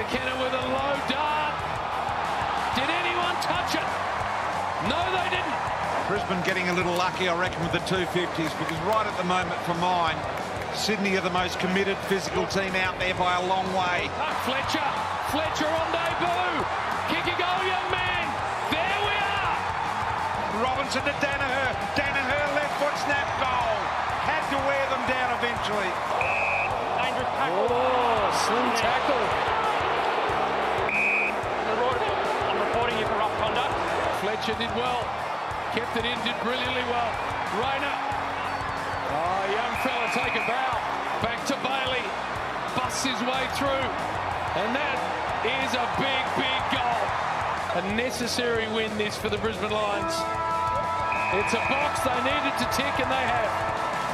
McKenna with a low dart. Did anyone touch it? No, they didn't. Brisbane getting a little lucky, I reckon, with the 250s, because right at the moment for mine, Sydney are the most committed physical team out there by a long way. Fletcher on debut. Kick a goal, young man. There we are. Robinson to Danaher. Danaher left foot snap goal. Had to wear them down eventually. Dangerous tackle. Oh, slim tackle. I'm reporting you for rough conduct. Fletcher did well. Kept it in, did brilliantly well. Rayner. Oh, young fella, take a bow. Back to Bailey. Busts his way through. And that is a big, big goal. A necessary win this for the Brisbane Lions. It's a box they needed to tick, and they have.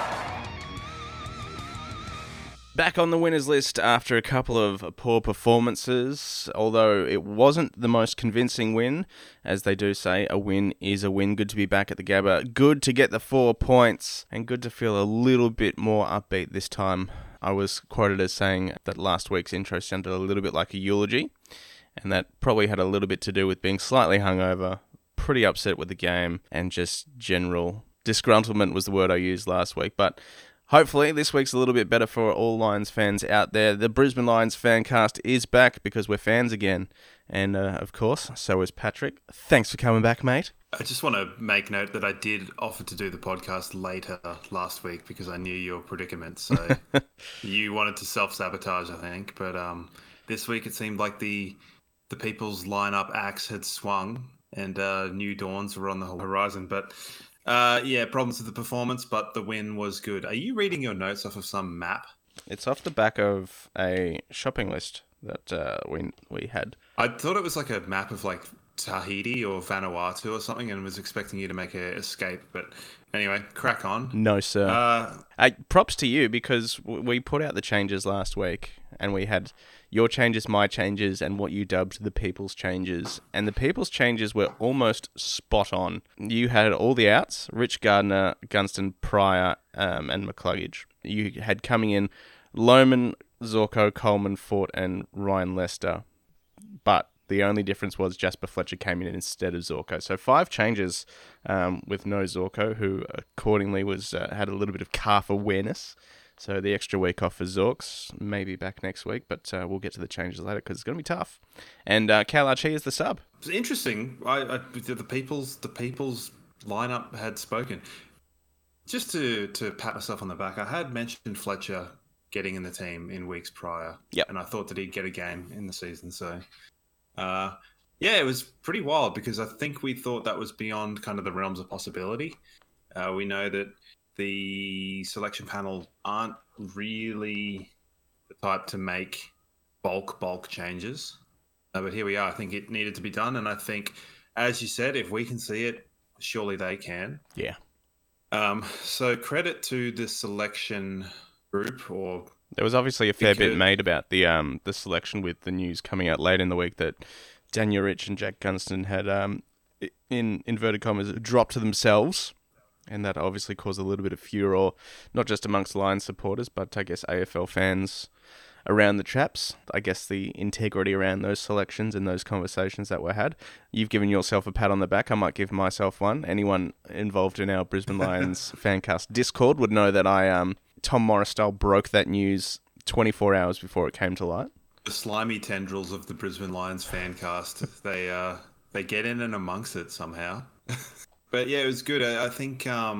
Back on the winners list after a couple of poor performances, although it wasn't the most convincing win. As they do say, a win is a win. Good to be back at the Gabba. Good to get the 4 points, and good to feel a little bit more upbeat this time. I was quoted as saying that last week's intro sounded a little bit like a eulogy, and that probably had a little bit to do with being slightly hungover, pretty upset with the game, and just general disgruntlement was the word I used last week. But hopefully this week's a little bit better for all Lions fans out there. The Brisbane Lions Fancast is back because we're fans again. And, of course, so is Patrick. Thanks for coming back, mate. I just want to make note that I did offer to do the podcast later last week because I knew your predicament. So you wanted to self-sabotage, I think. But this week it seemed like the people's lineup axe had swung and new dawns were on the horizon. But problems with the performance, but the win was good. Are you reading your notes off of some map? It's off the back of a shopping list that we had. I thought it was like a map of like Tahiti or Vanuatu or something, and was expecting you to make an escape. But anyway, crack on. No, sir. Props to you, because we put out the changes last week, and we had your changes, my changes, and what you dubbed the people's changes. And the people's changes were almost spot on. You had all the outs: Rich Gardner, Gunston, Pryor, and McCluggage. You had coming in Lohmann, Zorko, Coleman, Fort, and Ryan Lester. But the only difference was Jasper Fletcher came in instead of Zorko. So 5 changes with no Zorko, who accordingly was had a little bit of calf awareness. So the extra week off for Zorks, maybe back next week, but we'll get to the changes later because it's going to be tough. And Cal Archie is the sub. It's interesting. The people's lineup had spoken. Just to pat myself on the back, I had mentioned Fletcher getting in the team in weeks prior. Yep. And I thought that he'd get a game in the season. So, it was pretty wild because I think we thought that was beyond kind of the realms of possibility. We know that the selection panel aren't really the type to make bulk changes. But here we are. I think it needed to be done. And I think, as you said, if we can see it, surely they can. Yeah. So credit to the selection group. Or there was obviously a fair bit made about the selection with the news coming out late in the week that Daniel Rich and Jack Gunston had, in inverted commas, dropped to themselves. And that obviously caused a little bit of furor, not just amongst Lions supporters, but I guess AFL fans around the traps. I guess the integrity around those selections and those conversations that were had. You've given yourself a pat on the back. I might give myself one. Anyone involved in our Brisbane Lions Fancast Discord would know that I, Tom Morris style, broke that news 24 hours before it came to light. The slimy tendrils of the Brisbane Lions Fancast, they get in and amongst it somehow. But yeah, it was good. I think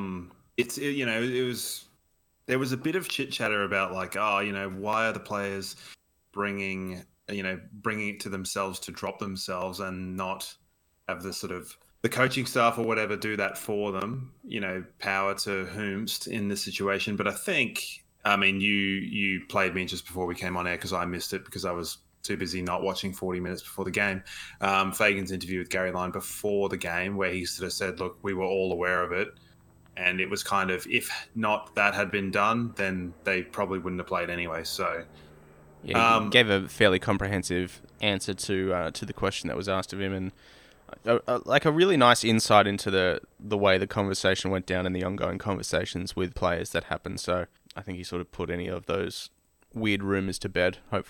there was a bit of chit chatter about like, why are the players bringing it to themselves to drop themselves and not have the sort of the coaching staff or whatever do that for them, power to whomst in this situation. But I think, you played me just before we came on air because I missed it because I was too busy not watching 40 minutes before the game. Fagan's interview with Gary Lyon before the game where he sort of said, look, we were all aware of it. And it was kind of, if not that had been done, then they probably wouldn't have played anyway. So, yeah, he gave a fairly comprehensive answer to the question that was asked of him, and a really nice insight into the way the conversation went down and the ongoing conversations with players that happened. So I think he sort of put any of those weird rumours to bed, hopefully.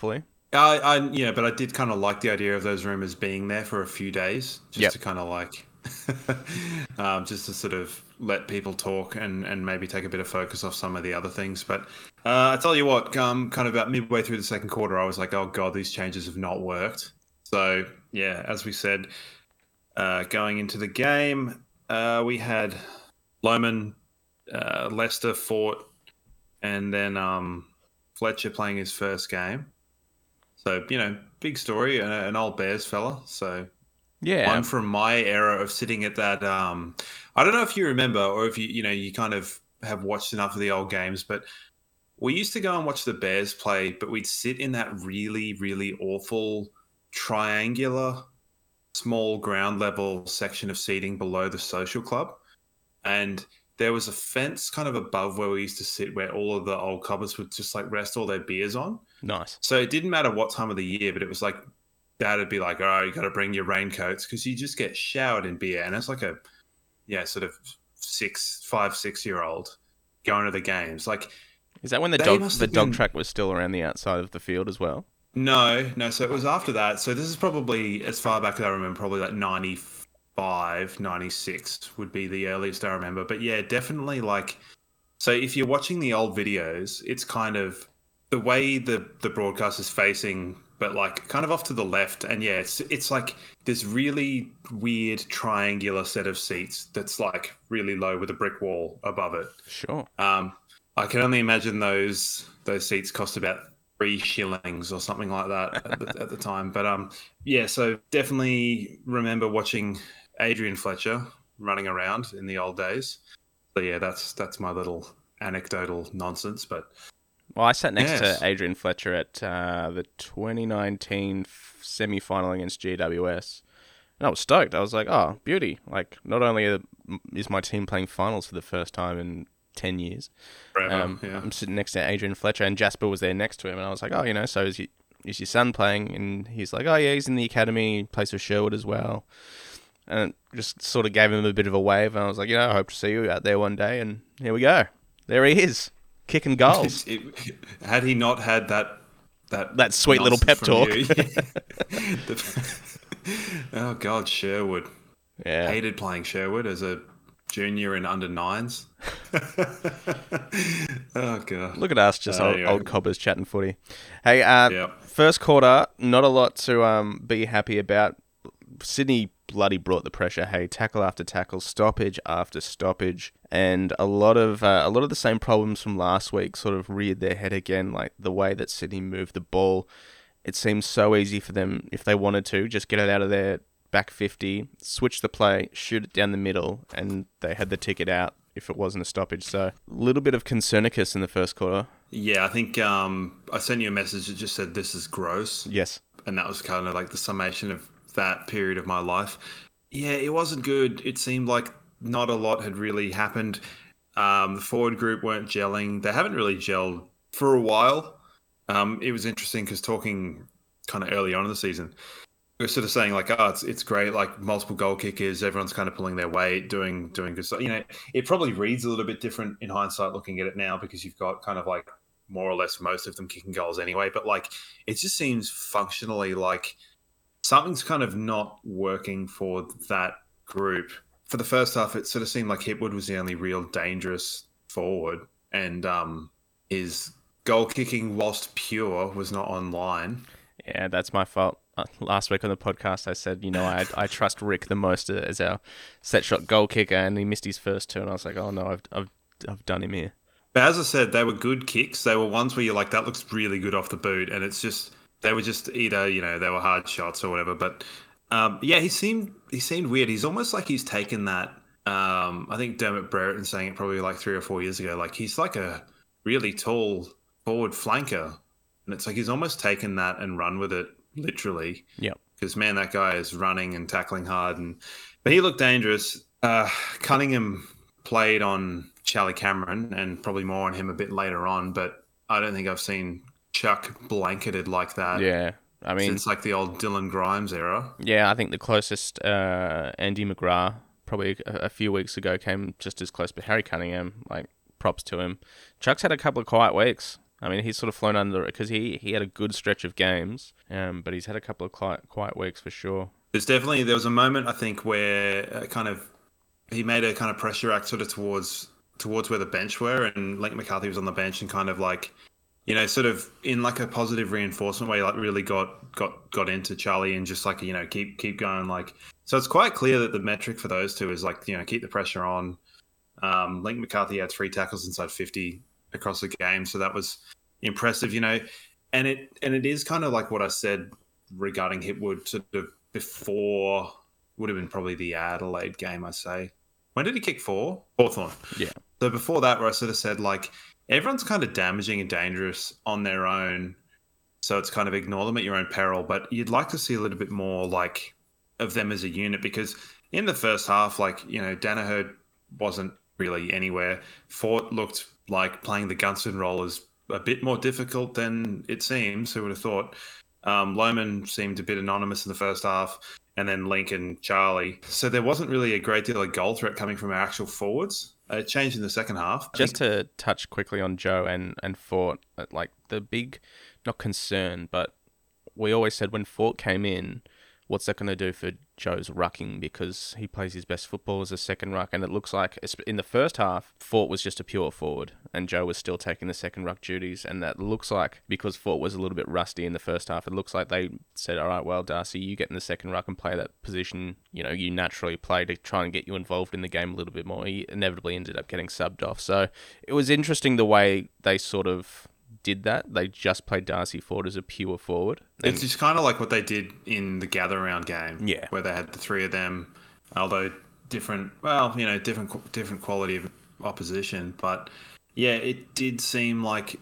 But I did kind of like the idea of those rumors being there for a few days, just Yep. to kind of like, just to sort of let people talk and maybe take a bit of focus off some of the other things. But I tell you what, kind of about midway through the second quarter, I was like, oh God, these changes have not worked. So yeah, as we said, going into the game, we had Lohmann, Leicester, Fort, and then Fletcher playing his first game. So, big story, an old Bears fella. So, Yeah. one from my era of sitting at that. I don't know if you remember or if you kind of have watched enough of the old games, but we used to go and watch the Bears play, but we'd sit in that really, really awful triangular, small ground level section of seating below the social club. And there was a fence kind of above where we used to sit where all of the old clubbers would just like rest all their beers on. Nice. So it didn't matter what time of the year, but it was like Dad would be like, "Oh, you got to bring your raincoats because you just get showered in beer." And it's like sort of 5-6-year-old going to the games. Like, Is that when the They dog must the have dog been- track was still around the outside of the field as well? no. So it was after that. So this is probably as far back as I remember, probably like 95, 96 would be the earliest I remember. But yeah, definitely like. So if you're watching the old videos, it's kind of the way the broadcast is facing, but like kind of off to the left. And yeah, it's like this really weird triangular set of seats that's like really low with a brick wall above it. Sure. I can only imagine those seats cost about 3 shillings or something like that at the time. But yeah, so definitely remember watching Adrian Fletcher running around in the old days. So yeah, that's my little anecdotal nonsense. But Well, I sat next Yes. to Adrian Fletcher at the 2019 semi-final against GWS. And I was stoked. I was like, oh, beauty. Like, not only is my team playing finals for the first time in 10 years, forever, yeah. I'm sitting next to Adrian Fletcher, and Jasper was there next to him. And I was like, oh, so is your son playing? And he's like, oh, yeah, he's in the academy, plays for Sherwood as well. And just sort of gave him a bit of a wave. And I was like, I hope to see you out there one day. And here we go. There he is, kicking goals. Had he not had that Sweet little pep nonsense talk. from you- Oh God, Sherwood. Yeah. Hated playing Sherwood as a junior in under nines. Oh God. Look at us, just Anyway. old cobbers chatting footy. Hey, Yep. first quarter, not a lot to be happy about. Sydney bloody brought the pressure. Hey, tackle after tackle, stoppage after stoppage, and a lot of the same problems from last week sort of reared their head again. Like the way that Sydney moved the ball, it seems so easy for them if they wanted to just get it out of their back 50, switch the play, shoot it down the middle, and they had the ticket out if it wasn't a stoppage. So a little bit of Concernicus in the first quarter. Yeah, I think I sent you a message that just said this is gross. Yes. And that was kind of like the summation of that period of my life. Yeah, it wasn't good. It seemed like not a lot had really happened. The forward group weren't gelling. They haven't really gelled for a while. It was interesting because talking kind of early on in the season, we were sort of saying like, oh, it's great, like multiple goal kickers, everyone's kind of pulling their weight, doing good stuff. It probably reads a little bit different in hindsight looking at it now because you've got kind of like more or less most of them kicking goals anyway. But like, it just seems functionally like something's kind of not working for that group. For the first half, it sort of seemed like Hipwood was the only real dangerous forward, and his goal kicking, whilst pure, was not online. Yeah, that's my fault. Last week on the podcast, I said, I trust Rick the most as our set shot goal kicker, and he missed his first two, and I was like, oh no, I've done him here. But as I said, they were good kicks. They were ones where you're like, that looks really good off the boot, and it's just they were just either they were hard shots or whatever. But yeah, he seemed weird. He's almost like he's taken that. I think Dermot Brereton saying it probably like 3 or 4 years ago. Like he's like a really tall forward flanker, and it's like he's almost taken that and run with it literally. Yep. Because man, that guy is running and tackling hard, but he looked dangerous. Cunningham played on Charlie Cameron and probably more on him a bit later on, but I don't think I've seen Chuck blanketed like that. Yeah, I mean, since like the old Dylan Grimes era. Yeah, I think the closest Andy McGrath probably a few weeks ago came just as close, but Harry Cunningham, like props to him. Chuck's had a couple of quiet weeks. I mean, he's sort of flown under it because he had a good stretch of games, but he's had a couple of quiet weeks for sure. There was a moment, I think, where he made a kind of pressure act sort of towards where the bench were, and Link McCarthy was on the bench and kind of like, you know, sort of in like a positive reinforcement way, like really got into Charlie and just like, you know, keep going. Like, so it's quite clear that the metric for those two is like, you know, keep the pressure on. Link McCarthy had 3 tackles inside 50 across the game, so that was impressive, you know. And it is kind of like what I said regarding Hipwood sort of before, would have been probably the Adelaide game, I say. When did he kick 4? Hawthorn. Yeah. So before that, where I sort of said like, everyone's kind of damaging and dangerous on their own, so it's kind of ignore them at your own peril. But you'd like to see a little bit more like of them as a unit, because in the first half, like, you know, Danaher wasn't really anywhere. Fort looked like playing the Gunston role is a bit more difficult than it seems. Who would have thought? Lohman seemed a bit anonymous in the first half, and then Link and Charlie. So there wasn't really a great deal of goal threat coming from our actual forwards. It changed in the second half. Just to touch quickly on Joe and Fort, like the big, not concern, but we always said when Fort came in, what's that going to do for Joe's rucking, because he plays his best football as a second ruck, and it looks like in the first half, Fort was just a pure forward, and Joe was still taking the second ruck duties, and that looks like, because Fort was a little bit rusty in the first half, it looks like they said, all right, well, Darcy, you get in the second ruck and play that position, you know, you naturally play to try and get you involved in the game a little bit more. He inevitably ended up getting subbed off, so it was interesting the way they sort of did that. They just played Darcy Ford as a pure forward. It's just kind of like what they did in the gather round game, yeah, where they had the 3 of them, although different, well, you know, different quality of opposition. But yeah, it does seem like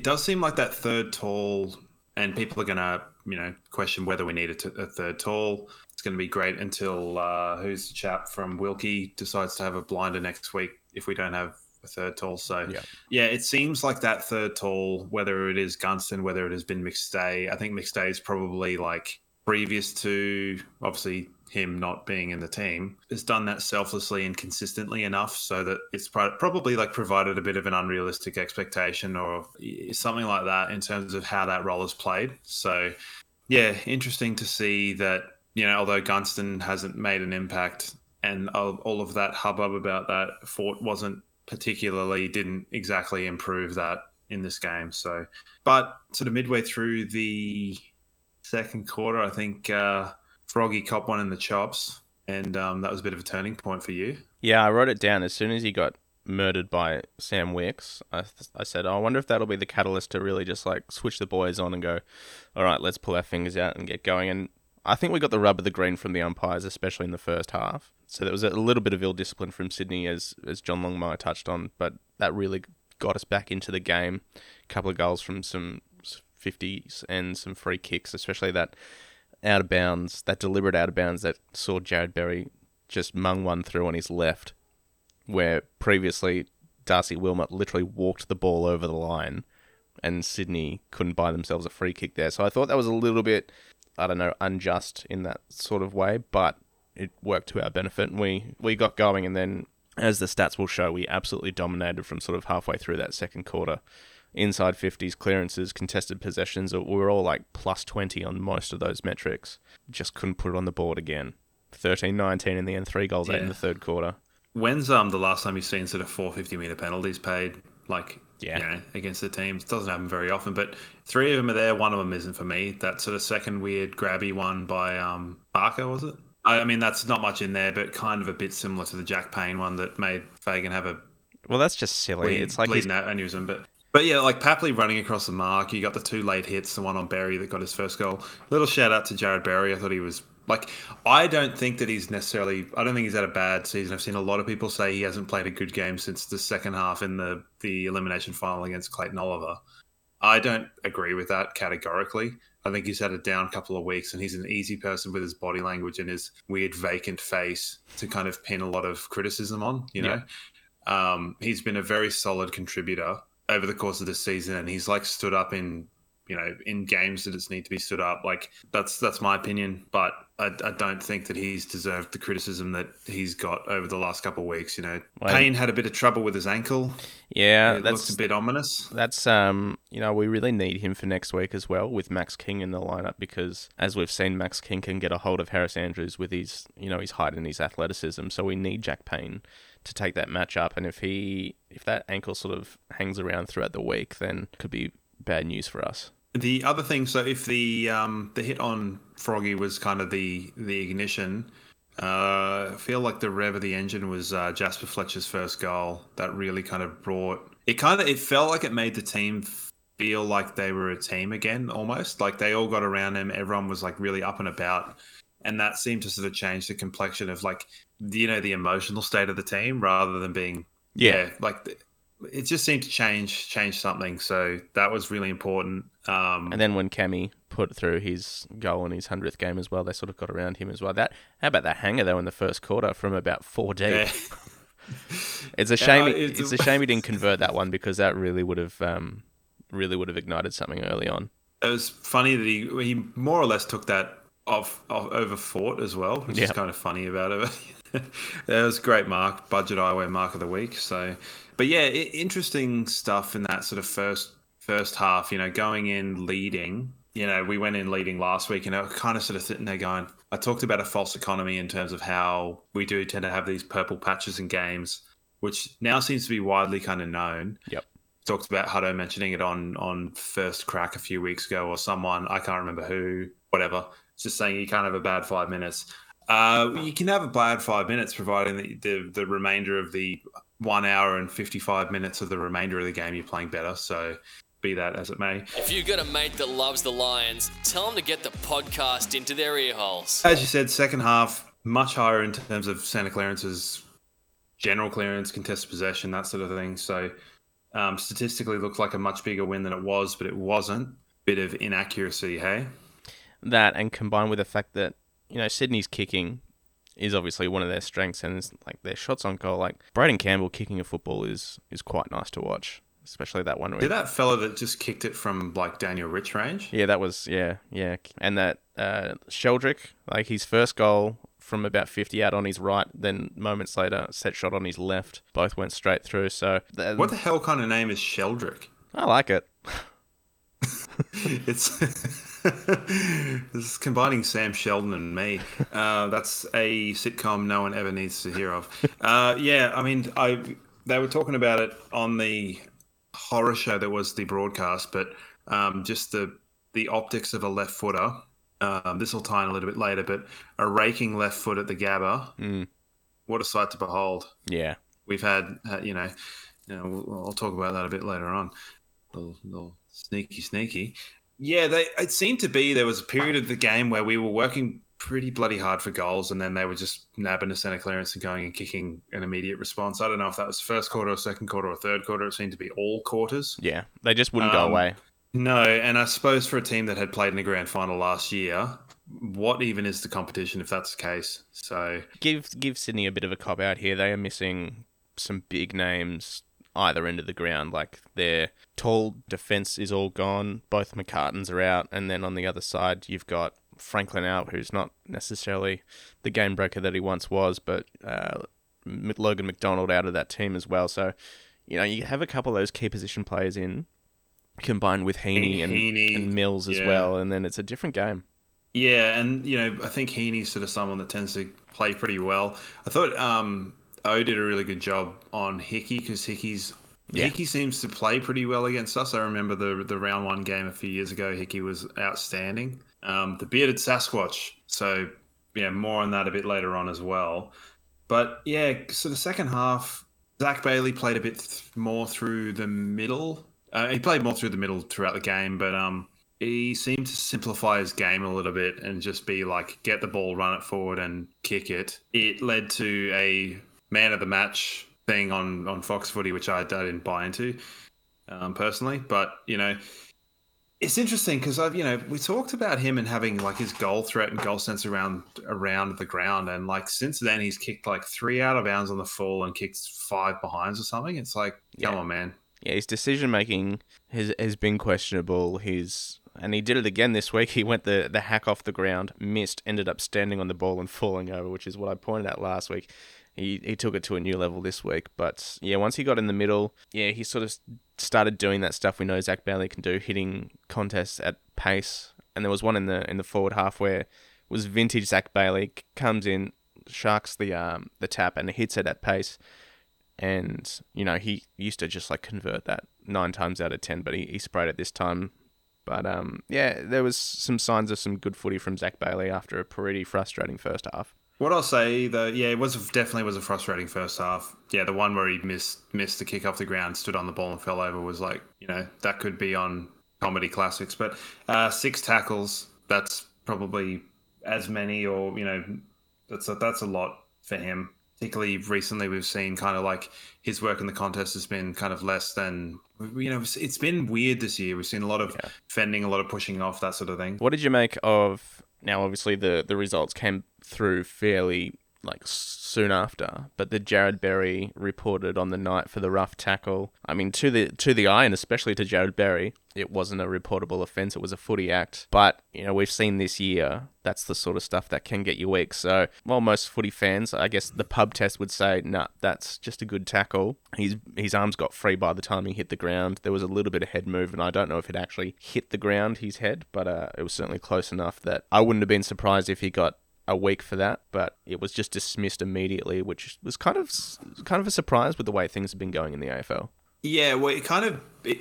that third tall, and people are going to, you know, question whether we need a third tall. It's going to be great until who's the chap from Wilkie decides to have a blinder next week if we don't have a third tall. So yeah, it seems like that third tall, whether it is Gunston, whether it has been McStay, I think McStay is probably like, previous to obviously him not being in the team, has done that selflessly and consistently enough so that it's probably like provided a bit of an unrealistic expectation or something like that in terms of how that role is played. So yeah, interesting to see that, you know, although Gunston hasn't made an impact and all of that hubbub about that, Fort didn't exactly improve that in this game. So, but sort of midway through the second quarter, I think Froggy copped one in the chops, and that was a bit of a turning point for you. Yeah, I wrote it down. As soon as he got murdered by Sam Wicks, I said, I wonder if that'll be the catalyst to really just like switch the boys on and go, all right, let's pull our fingers out and get going. And I think we got the rub of the green from the umpires, especially in the first half. So there was a little bit of ill discipline from Sydney, as John Longmire touched on, but that really got us back into the game. A couple of goals from some 50s and some free kicks, especially that out of bounds, that deliberate out of bounds that saw Jared Berry just mung one through on his left, where previously Darcy Wilmot literally walked the ball over the line and Sydney couldn't buy themselves a free kick there. So I thought that was a little bit, I don't know, unjust in that sort of way, but it worked to our benefit, and we got going, and then, as the stats will show, we absolutely dominated from sort of halfway through that second quarter. Inside 50s, clearances, contested possessions, we were all like plus 20 on most of those metrics. Just couldn't put it on the board again. 13-19 in the end, 3 goals, 8 in the third quarter. When's the last time you've seen sort of 4 50-metre penalties paid, like, you know, against the teams? It doesn't happen very often, but 3 of them are there. One of them isn't for me. That sort of second weird grabby one by Barker, was it? I mean, that's not much in there, but kind of a bit similar to the Jack Payne one that made Fagan have a... Well, that's just silly. It's like bleeding out aneurysm, But yeah, like Papley running across the mark. You got the 2 late hits, the one on Berry that got his first goal. Little shout out to Jared Berry. I thought he was like, I don't think he's had a bad season. I've seen a lot of people say he hasn't played a good game since the second half in the elimination final against Clayton Oliver. I don't agree with that categorically. I think he's had a down couple of weeks, and he's an easy person with his body language and his weird vacant face to kind of pin a lot of criticism on, you know. He's been a very solid contributor over the course of this season, and he's like stood up in in games that it's need to be stood up. Like that's my opinion, but I don't think that he's deserved the criticism that he's got over the last couple of weeks. Payne had a bit of trouble with his ankle. Yeah, it looks a bit ominous. That's we really need him for next week as well with Max King in the lineup, because as we've seen, Max King can get a hold of Harris Andrews with his his height and his athleticism. So we need Jack Payne to take that match up, and if that ankle sort of hangs around throughout the week, then it could be bad news for us. The other thing, so if the hit on Froggy was kind of the ignition, I feel like the rev of the engine was Jasper Fletcher's first goal. That really kind of brought it. It felt like it made the team feel like they were a team again, almost like they all got around him. Everyone was like really up and about, and that seemed to sort of change the complexion of like the emotional state of the team rather than being it just seemed to change something. So that was really important. And then when Cammy put through his goal in his 100th game as well, they sort of got around him as well. How about that hanger though in the first quarter from about 4 deep? Yeah. It's a shame. It's a shame he didn't convert that one, because that really would have ignited something early on. It was funny that he more or less took that off over Fort as well, which is kind of funny about it. That was a great mark, budget eyewear mark of the week. So, but yeah, interesting stuff in that sort of first half. Going in leading. We went in leading last week, and I was kind of sort of sitting there going, I talked about a false economy in terms of how we do tend to have these purple patches in games, which now seems to be widely kind of known. Yep. Talked about Hutto mentioning it on First Crack a few weeks ago, or someone, I can't remember who, whatever. It's just saying you can't have a bad 5 minutes. You can have a bad 5 minutes, providing that the remainder of the 1 hour and 55 minutes of the remainder of the game you're playing better. So be that as it may. If you've got a mate that loves the Lions, tell them to get the podcast into their ear holes. As you said, second half, much higher in terms of centre clearances, general clearance, contested possession, that sort of thing. So statistically looks like a much bigger win than it was, but it wasn't. Bit of inaccuracy, hey? That, and combined with the fact that, Sydney's kicking is obviously one of their strengths, and it's like their shots on goal, like Braden Campbell kicking a football is quite nice to watch, especially that one. Did that fella that just kicked it from like Daniel Rich range? Yeah, that was, yeah. And that Sheldrick, like his first goal from about 50 out on his right, then moments later, set shot on his left. Both went straight through. So what the hell kind of name is Sheldrick? I like it. It's this is combining Sam Sheldon and me. That's a sitcom no one ever needs to hear of. Yeah, I mean, they were talking about it on the horror show that was the broadcast, but just the optics of a left footer. This will tie in a little bit later, but a raking left foot at the Gabba. What a sight to behold. Yeah, we've had I'll talk about that a bit later on. Little sneaky. Yeah, it seemed to be there was a period of the game where we were working pretty bloody hard for goals, and then they were just nabbing a centre clearance and going and kicking an immediate response. I don't know if that was first quarter or second quarter or third quarter. It seemed to be all quarters. Yeah, they just wouldn't go away. No, and I suppose for a team that had played in the grand final last year, what even is the competition if that's the case? So give Sydney a bit of a cop out here. They are missing some big names either end of the ground. Like their tall defence is all gone. Both McCartans are out, and then on the other side you've got Franklin out, who's not necessarily the game breaker that he once was, but Logan McDonald out of that team as well. So you have a couple of those key position players in, combined with Heaney and Mills as well, and then it's a different game. Yeah, and I think Heaney's sort of someone that tends to play pretty well. I thought O did a really good job on Hickey, because Hickey seems to play pretty well against us. I remember the round one game a few years ago. Hickey was outstanding. The bearded Sasquatch. So more on that a bit later on as well. But yeah, so the second half, Zach Bailey played a bit more through the middle. He played more through the middle throughout the game, but he seemed to simplify his game a little bit and just be like, get the ball, run it forward and kick it. It led to a man of the match thing on Fox Footy, which I didn't buy into personally. But, it's interesting because we talked about him and having like his goal threat and goal sense around the ground. And like since then, he's kicked like 3 out of bounds on the full and kicked 5 behinds or something. It's like, come on, man. Yeah, his decision making has been questionable. And he did it again this week. He went the hack off the ground, missed, ended up standing on the ball and falling over, which is what I pointed out last week. He took it to a new level this week. But yeah, once he got in the middle, yeah, he sort of started doing that stuff we know Zach Bailey can do, hitting contests at pace. And there was one in the forward half where it was vintage Zach Bailey, comes in, sharks the tap and hits it at pace. And, you know, he used to just like convert that 9 times out of 10, but he sprayed it this time. But yeah, there was some signs of some good footy from Zach Bailey after a pretty frustrating first half. What I'll say though, yeah, it definitely was a frustrating first half. Yeah, the one where he missed the kick off the ground, stood on the ball and fell over was like, you know, that could be on Comedy Classics. But 6 tackles, that's probably as many, or, you know, that's a lot for him. Particularly recently, we've seen kind of like his work in the contest has been kind of less than, you know, it's been weird this year. We've seen a lot of fending, a lot of pushing off, that sort of thing. What did you make of, now obviously the results came through fairly like soon after, but the Jared Berry reported on the night for the rough tackle. I mean, to the eye, and especially to Jared Berry, it wasn't a reportable offence. It was a footy act. But, you know, we've seen this year, that's the sort of stuff that can get you weak. So, while most footy fans, I guess the pub test would say, nah, that's just a good tackle. His arms got free by the time he hit the ground. There was a little bit of head movement. I don't know if it actually hit the ground, his head, but it was certainly close enough that I wouldn't have been surprised if he got a week for that, but it was just dismissed immediately, which was kind of a surprise with the way things have been going in the AFL. Yeah, well, it kind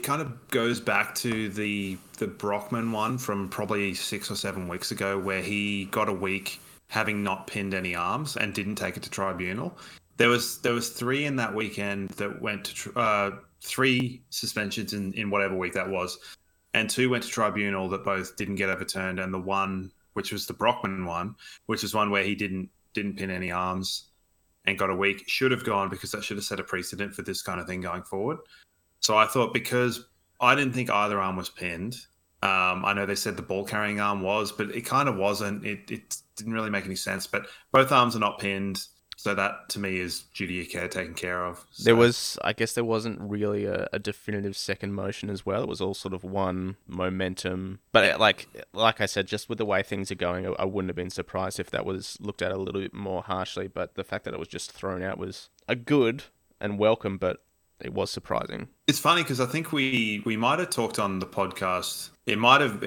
of goes back to the Brockman one from probably 6 or 7 weeks ago, where he got a week having not pinned any arms and didn't take it to tribunal. There was 3 in that weekend that went to 3 suspensions in whatever week that was, and 2 went to tribunal that both didn't get overturned, and the one, which was the Brockman one, which is one where he didn't pin any arms and got a week, should have gone, because that should have set a precedent for this kind of thing going forward. So I thought, because I didn't think either arm was pinned. I know they said the ball carrying arm was, but it kind of wasn't. It didn't really make any sense. But both arms are not pinned. So that, to me, is duty of care taken care of. So. I guess there wasn't really a definitive second motion as well. It was all sort of one momentum. But like I said, just with the way things are going, I wouldn't have been surprised if that was looked at a little bit more harshly. But the fact that it was just thrown out was a good and welcome, but it was surprising. It's funny because I think we might have talked on the podcast. It might have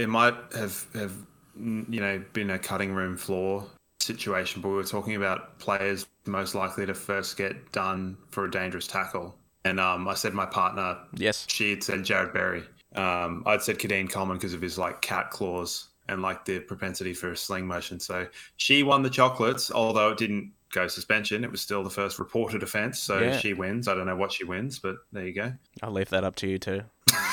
you know, been a cutting room floor situation, but we were talking about players most likely to first get done for a dangerous tackle. And I said my partner, yes, she had said Jared Berry. I'd said Kadeem Coleman because of his like cat claws and like the propensity for a sling motion. So she won the chocolates, although it didn't go suspension. It was still the first reported offence. So yeah. She wins. I don't know what she wins, but there you go. I'll leave that up to you too.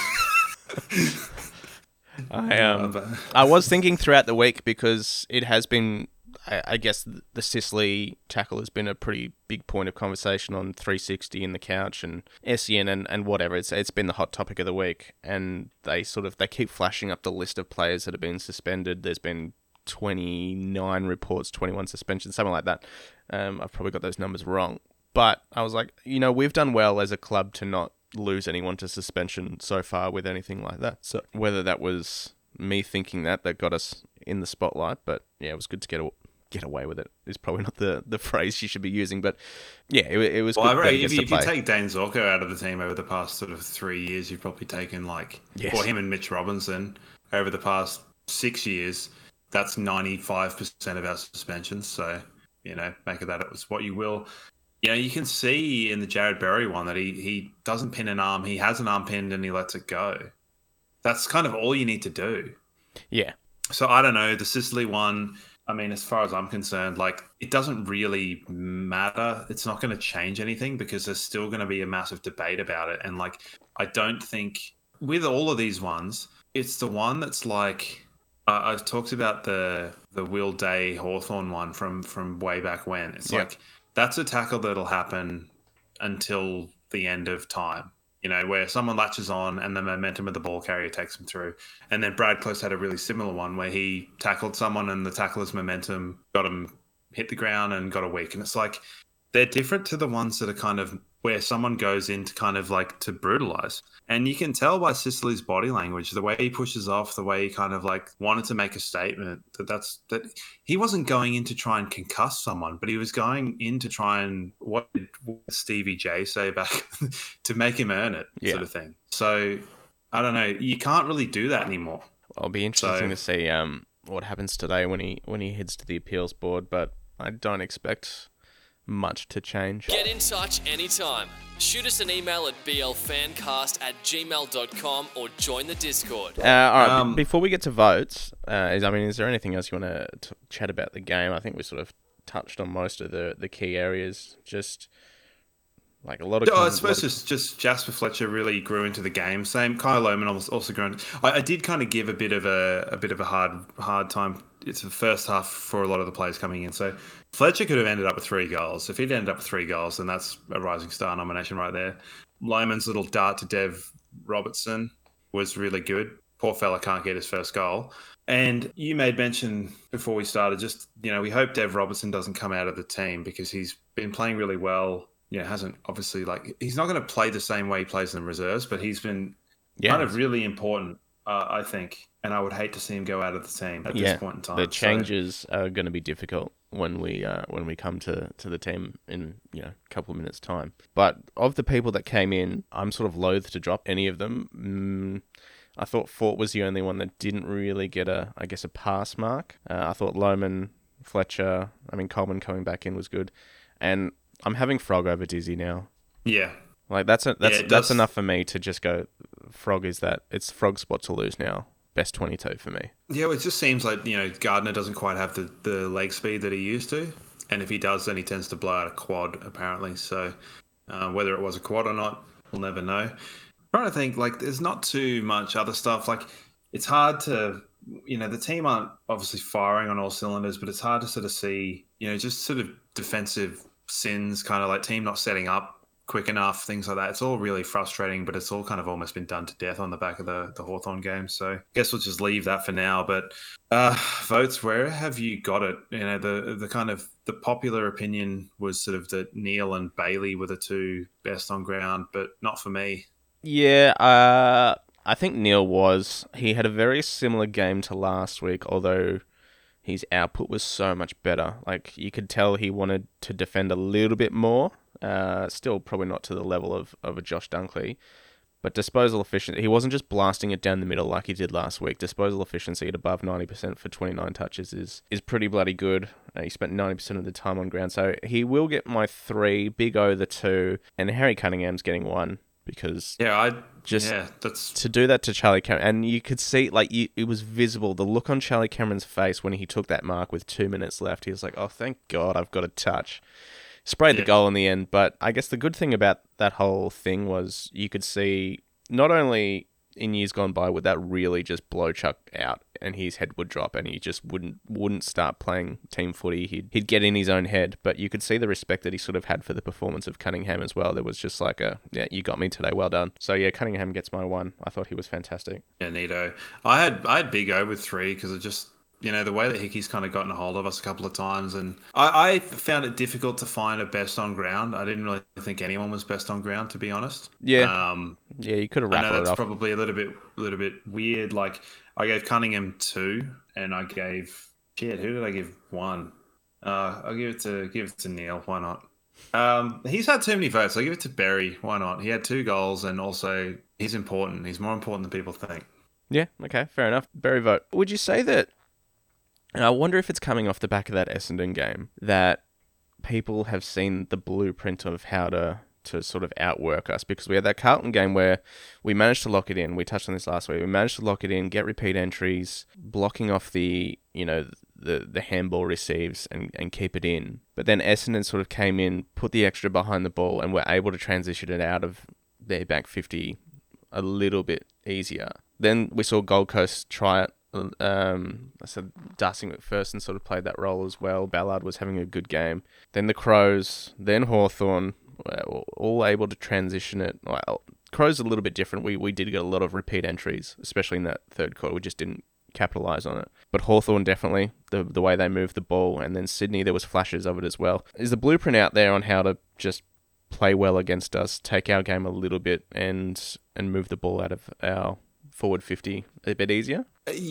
I was thinking throughout the week, because it has been, I guess the Sicily tackle has been a pretty big point of conversation on 360 in the couch and SEN and whatever. It's been the hot topic of the week, and they keep flashing up the list of players that have been suspended. There's been 29 reports, 21 suspensions, something like that. I've probably got those numbers wrong, but I was like, you know, we've done well as a club to not lose anyone to suspension so far with anything like that. So whether that was me thinking that got us in the spotlight, but yeah, it was good to get away with it is probably not the phrase you should be using, but yeah, it was. Well, good if you take Dane Zorko out of the team over the past sort of 3 years, you've probably taken or him and Mitch Robinson over the past 6 years. That's 95% of our suspensions. So, you know, make of that it was what you will. You know, you can see in the Jared Berry one that he doesn't pin an arm. He has an arm pinned and he lets it go. That's kind of all you need to do. Yeah. So I don't know. The Sicily one, I mean, as far as I'm concerned, like, it doesn't really matter. It's not going to change anything because there's still going to be a massive debate about it. And like, I don't think with all of these ones, it's the one that's like, I've talked about the Will Day Hawthorn one from way back when. It's like, that's a tackle that'll happen until the end of time. You know, where someone latches on and the momentum of the ball carrier takes them through. And then Brad Close had a really similar one where he tackled someone and the tackler's momentum got him hit the ground and got a week. And it's like, they're different to the ones that are kind of where someone goes in to kind of like to brutalize. And you can tell by Sicily's body language, the way he pushes off, the way he kind of like wanted to make a statement that he wasn't going in to try and concuss someone, but he was going in to try and, what did Stevie J say back, to make him earn it, sort of thing. So I don't know. You can't really do that anymore. Well, it'll be interesting to see what happens today when he heads to the appeals board, but I don't expect much to change. Get in touch anytime. Shoot us an email at blfancast@gmail.com or join the Discord. All right, before we get to votes, is there anything else you want to chat about the game? I think we sort of touched on most of the key areas. Just like a lot of... I suppose just Jasper Fletcher really grew into the game. Same, Kyle Lohmann also grew into... I did kind of give a bit of a hard time. It's the first half for a lot of the players coming in. So Fletcher could have ended up with 3 goals. If he'd ended up with 3 goals, then that's a Rising Star nomination right there. Lohmann's little dart to Dev Robertson was really good. Poor fella can't get his first goal. And you made mention before we started, just, we hope Dev Robertson doesn't come out of the team because he's been playing really well. Hasn't obviously, he's not going to play the same way he plays in the reserves, but he's been kind of really important, I think. And I would hate to see him go out of the team at this point in time. The changes are going to be difficult when we come to the team in a couple of minutes' time. But of the people that came in, I'm sort of loath to drop any of them. I thought Fort was the only one that didn't really get a pass mark. I thought Lohmann, Fletcher, Coleman coming back in was good, and I'm having Frog over Dizzy now. Yeah. That's enough for me to just go, Frog is that. It's Frog's spot to lose now. Best 22 for me. Yeah, well, it just seems like, Gardner doesn't quite have the leg speed that he used to. And if he does, then he tends to blow out a quad, apparently. So whether it was a quad or not, we'll never know. I'm trying to think, there's not too much other stuff. It's hard to, the team aren't obviously firing on all cylinders, but it's hard to sort of see, just sort of defensive sins, kind of like team not setting up quick enough, things like that. It's all really frustrating, but it's all kind of almost been done to death on the back of the Hawthorn game. So I guess we'll just leave that for now. But votes, where have you got it? The kind of the popular opinion was sort of that Neil and Bailey were the 2 best on ground, but not for me. Yeah, I think Neil was. He had a very similar game to last week, although his output was so much better. You could tell he wanted to defend a little bit more. Still probably not to the level of a Josh Dunkley, but disposal efficiency, he wasn't just blasting it down the middle like he did last week. Disposal efficiency at above 90% for 29 touches is pretty bloody good. He spent 90% of the time on ground, so he will get my 3, Big O the 2, and Harry Cunningham's getting 1 because that's to do that to Charlie Cameron, and you could see it was visible, the look on Charlie Cameron's face when he took that mark with 2 minutes left. He was like, "Oh, thank God, I've got a touch." Sprayed the goal in the end, but I guess the good thing about that whole thing was you could see not only in years gone by would that really just blow Chuck out and his head would drop and he just wouldn't start playing team footy. He'd get in his own head, but you could see the respect that he sort of had for the performance of Cunningham as well. There was just you got me today, well done. So yeah, Cunningham gets my 1. I thought he was fantastic. Yeah, neato. I had Big O with 3 because it just... the way that Hickey's kind of gotten a hold of us a couple of times, and I found it difficult to find a best on ground. I didn't really think anyone was best on ground, to be honest. Yeah. You could have wrapped it up. I know that's probably a little bit weird. I gave Cunningham 2, and I gave... who did I give 1? I'll give it to Neil. Why not? He's had too many votes. I'll give it to Berry. Why not? He had 2 goals, and also he's important. He's more important than people think. Yeah, okay, fair enough. Berry vote. Would you say that... And I wonder if it's coming off the back of that Essendon game that people have seen the blueprint of how to sort of outwork us, because we had that Carlton game where we managed to lock it in. We touched on this last week. We managed to lock it in, get repeat entries, blocking off the handball receives and keep it in. But then Essendon sort of came in, put the extra behind the ball, and were able to transition it out of their back 50 a little bit easier. Then we saw Gold Coast try it. So Darcy McPherson sort of played that role as well. Ballard was having a good game. Then the Crows, then Hawthorn, all able to transition it. Well, Crows a little bit different. We did get a lot of repeat entries, especially in that third quarter. We just didn't capitalise on it. But Hawthorn definitely, the way they moved the ball. And then Sydney, there was flashes of it as well. Is the blueprint out there on how to just play well against us, take our game a little bit, and move the ball out of our forward 50 a bit easier?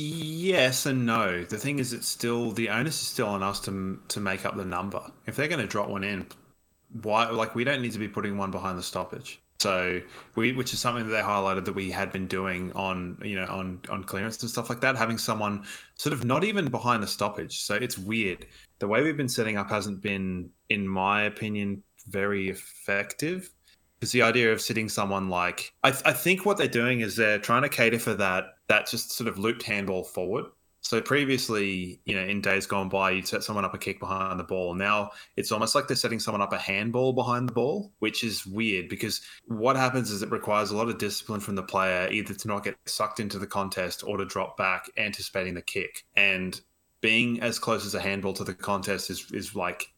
Yes and no. The thing is, it's still the onus is still on us to make up the number. If they're going to drop one in, why? Like, we don't need to be putting one behind the stoppage. So which is something that they highlighted that we had been doing on clearance and stuff like that, having someone sort of not even behind the stoppage. So it's weird. The way we've been setting up hasn't been, in my opinion, very effective. Because the idea of sitting someone like, I think what they're doing is they're trying to cater for that just sort of looped handball forward. So previously, in days gone by, you'd set someone up a kick behind the ball. Now it's almost like they're setting someone up a handball behind the ball, which is weird because what happens is it requires a lot of discipline from the player, either to not get sucked into the contest or to drop back, anticipating the kick. And being as close as a handball to the contest is like,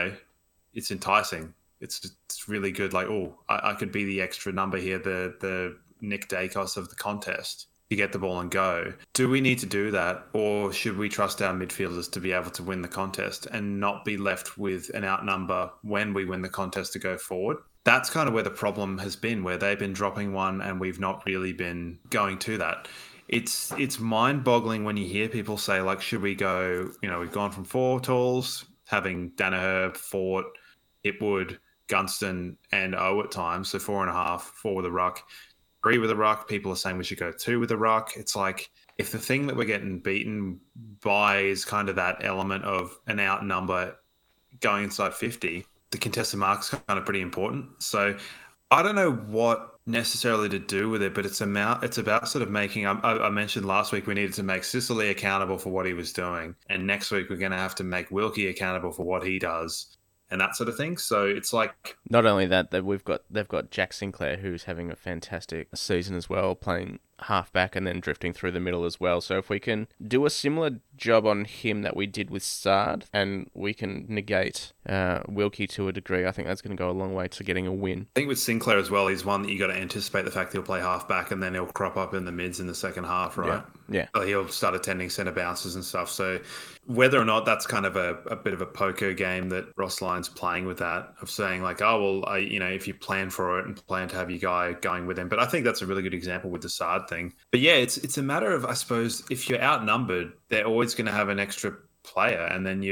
it's enticing. It's really good. Like, I could be the extra number here, the Nick Dacos of the contest, to get the ball and go. Do we need to do that, or should we trust our midfielders to be able to win the contest and not be left with an outnumber when we win the contest to go forward? That's kind of where the problem has been, where they've been dropping one and we've not really been going to that. It's mind-boggling when you hear people say, like, should we go, we've gone from 4 talls, having Danaher, Fort, Hipwood, Gunston and O at times, so 4.5, 4 with a ruck, 3 with a ruck. People are saying we should go 2 with a ruck. It's like, if the thing that we're getting beaten by is kind of that element of an outnumber going inside 50, the contested mark's kind of pretty important. So I don't know what necessarily to do with it, but it's about sort of making, I mentioned last week we needed to make Sicily accountable for what he was doing, and next week we're going to have to make Wilkie accountable for what he does, and that sort of thing. So it's like, not only that they've got Jack Sinclair, who's having a fantastic season as well, playing halfback and then drifting through the middle as well. So if we can do a similar job on him that we did with Sard, and we can negate Wilkie to a degree, I think that's going to go a long way to getting a win. I think with Sinclair as well, he's one that you got to anticipate the fact he'll play halfback and then he'll crop up in the mids in the second half, right? Yeah. So he'll start attending centre bounces and stuff. So whether or not that's kind of a bit of a poker game that Ross Lyon's playing with, that of saying like, if you plan for it and plan to have your guy going with him. But I think that's a really good example with the Sard thing. But yeah, it's a matter of, I suppose, if you're outnumbered, they're always going to have an extra player, and then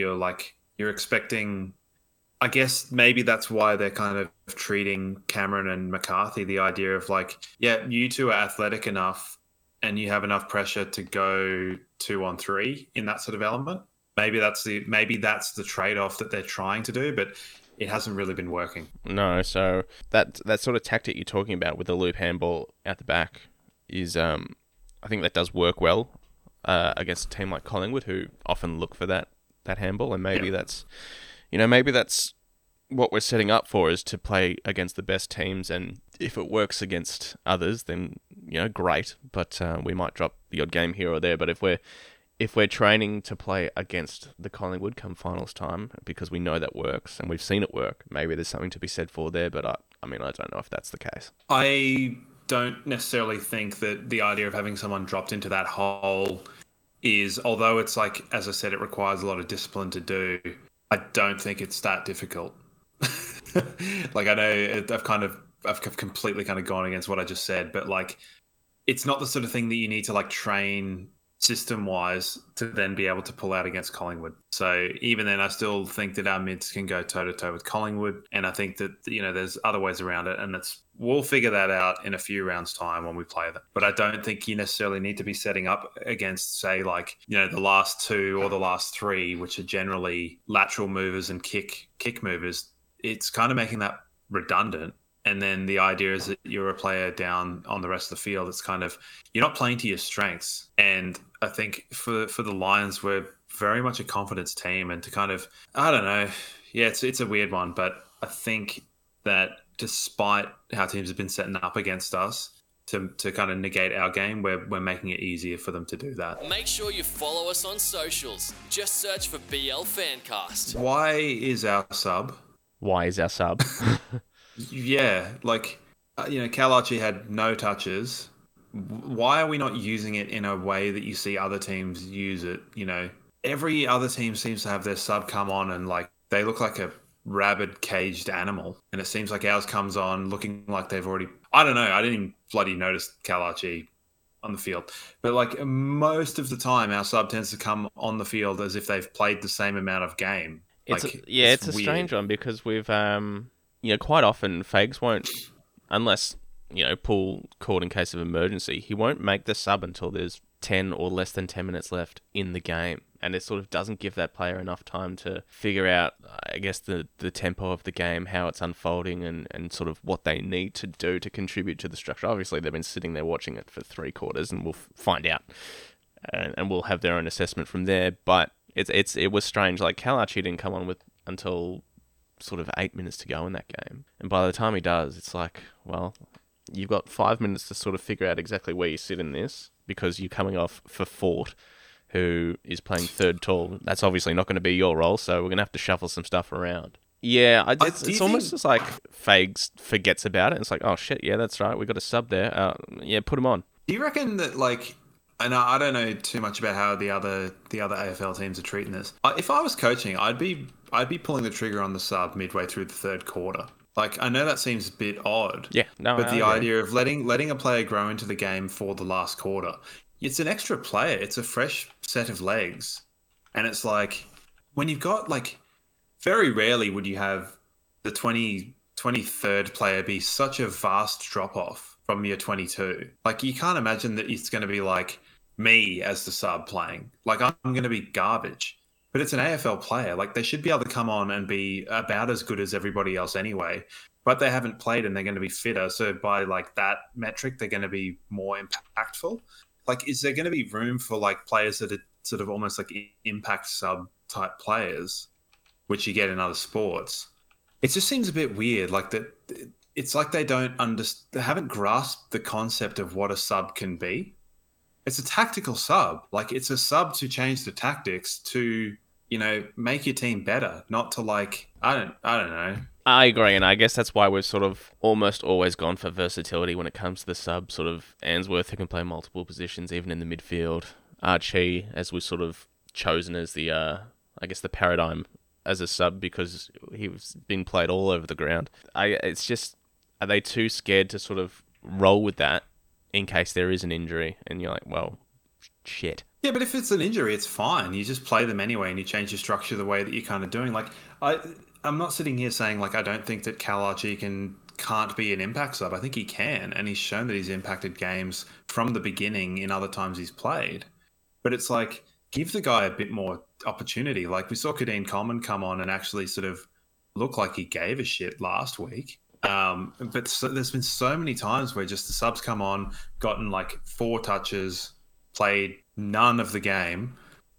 you're expecting. I guess maybe that's why they're kind of treating Cameron and McCarthy, the idea of like, yeah, you two are athletic enough and you have enough pressure to go 2-on-3 in that sort of element. Maybe that's the trade-off that they're trying to do, but it hasn't really been working. No, so that sort of tactic you're talking about with the loop handball out the back is, I think that does work well against a team like Collingwood, who often look for that handball, and maybe that's what we're setting up for, is to play against the best teams, and if it works against others, then great. But we might drop the odd game here or there. But if we're training to play against the Collingwood come finals time, because we know that works and we've seen it work, maybe there's something to be said for there. But I don't know if that's the case. I don't necessarily think that the idea of having someone dropped into that hole is, although it's like, as I said, it requires a lot of discipline to do, I don't think it's that difficult. Like, I know I've completely kind of gone against what I just said, but like, it's not the sort of thing that you need to like train system-wise to then be able to pull out against Collingwood. So even then, I still think that our mids can go toe-to-toe with Collingwood, and I think that there's other ways around it, and we'll figure that out in a few rounds' time when we play them. But I don't think you necessarily need to be setting up against, say, like, the last 2 or the last 3, which are generally lateral movers and kick movers. It's kind of making that redundant. And then the idea is that you're a player down on the rest of the field. It's kind of, you're not playing to your strengths. And I think for the Lions, we're very much a confidence team. And to kind of, I don't know. Yeah, it's a weird one. But I think that despite how teams have been setting up against us to kind of negate our game, we're making it easier for them to do that. Make sure you follow us on socials. Just search for BL Fancast. Why is our sub? Yeah, like, Cal Archie had no touches. Why are we not using it in a way that you see other teams use it? Every other team seems to have their sub come on and like they look like a rabid caged animal, and it seems like ours comes on looking like they've already. I don't know. I didn't even bloody notice Cal Archie on the field, but like most of the time, our sub tends to come on the field as if they've played the same amount of game. It's like, it's a weird. strange one because we've quite often Fags won't, unless Poole called in case of emergency, he won't make the sub until there's 10 or less than 10 minutes left in the game. And it sort of doesn't give that player enough time to figure out, I guess, the tempo of the game, how it's unfolding, and sort of what they need to do to contribute to the structure. Obviously, they've been sitting there watching it for 3 quarters, and we'll find out. And we'll have their own assessment from there. But it was strange. Like, Cal Archie didn't come on until sort of 8 minutes to go in that game. And by the time he does, it's like, well, you've got 5 minutes to sort of figure out exactly where you sit in this, because you're coming off for Fort, who is playing third tall. That's obviously not going to be your role, so we're going to have to shuffle some stuff around. Yeah, it's almost just like Fags forgets about it. It's like, oh shit, yeah, that's right, we got a sub there. Yeah, put him on. Do you reckon that, like, and I don't know too much about how the other AFL teams are treating this. If I was coaching, I'd be pulling the trigger on the sub midway through the third quarter. Like, I know that seems a bit odd. Yeah, no, but the idea of letting a player grow into the game for the last quarter, it's an extra player. It's a fresh set of legs. And it's like, when you've got, like, very rarely would you have the 23rd player be such a vast drop-off from your 22. Like, you can't imagine that it's going to be, like, me as the sub playing. Like, I'm going to be garbage. But it's an AFL player. Like, they should be able to come on and be about as good as everybody else anyway. But they haven't played and they're going to be fitter. So by, like, that metric, they're going to be more impactful. Like, is there going to be room for, like, players that are sort of almost like impact sub type players, which you get in other sports? It just seems a bit weird. Like, that, it's like they they haven't grasped the concept of what a sub can be. It's a tactical sub. Like, it's a sub to change the tactics to, make your team better, not to, like, I don't know. I agree, and I guess that's why we've sort of almost always gone for versatility when it comes to the sub. Sort of Ainsworth, who can play multiple positions, even in the midfield. Archie, as was sort of chosen as the, I guess, the paradigm as a sub because he's been played all over the ground. It's just, are they too scared to sort of roll with that in case there is an injury? And you're like, well, shit. Yeah, but if it's an injury, it's fine. You just play them anyway and you change your structure the way that you're kind of doing. Like, I'm not sitting here saying, like, I don't think that Cal Archie can't be an impact sub. I think he can, and he's shown that he's impacted games from the beginning in other times he's played. But it's like, give the guy a bit more opportunity. Like, we saw Kadeem Coleman come on and actually sort of look like he gave a shit last week. But there's been so many times where just the subs come on, gotten like 4 touches, played none of the game.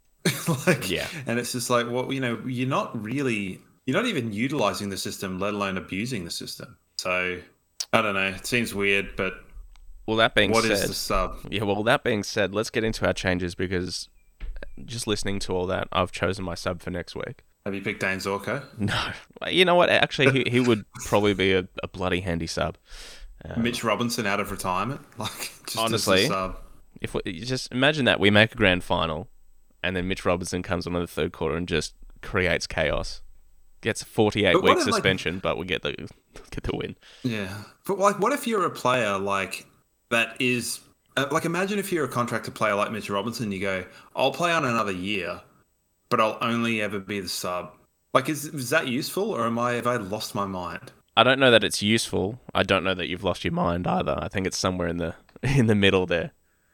And it's just like, well, you're not even utilizing the system, let alone abusing the system. So I don't know. It seems weird, but well, that being what said, is the sub? Yeah, well, that being said, let's get into our changes because just listening to all that, I've chosen my sub for next week. Have you picked Dane Zorko? No. You know what? Actually, he would probably be a bloody handy sub. Mitch Robinson out of retirement? Like, just honestly, as a sub. If you just imagine that we make a grand final and then Mitch Robinson comes on in the third quarter and just creates chaos. Gets a 48-week suspension, but we get the win. Yeah. But, like, what if you're a player, like, that is... like, imagine if you're a contracted player like Mitch Robinson, you go, I'll play on another year, but I'll only ever be the sub. Like, is that useful, or have I lost my mind? I don't know that it's useful. I don't know that you've lost your mind either. I think it's somewhere in the middle there.